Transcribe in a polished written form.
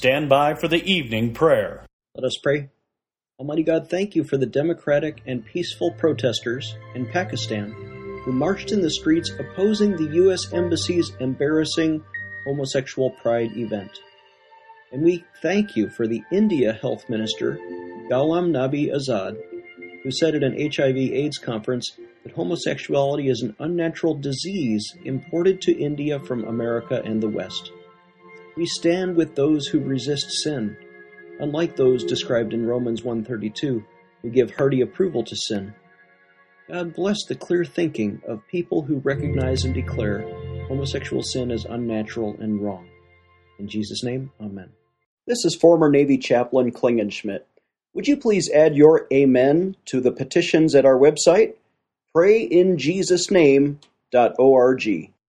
stand by for the evening prayer. Let us pray. Almighty God, thank you for the democratic and peaceful protesters in Pakistan who marched in the streets opposing the U.S. Embassy's embarrassing homosexual pride event. And we thank you for the India Health Minister, Ghulam Nabi Azad, who said at an HIV/AIDS conference that homosexuality is an unnatural disease imported to India from America and the West. We stand with those who resist sin, unlike those described in Romans 1:32, who give hearty approval to sin. God bless the clear thinking of people who recognize and declare homosexual sin as unnatural and wrong. In Jesus' name, amen. This is former Navy Chaplain Klingenschmidt. Would you please add your amen to the petitions at our website, prayinjesusname.org.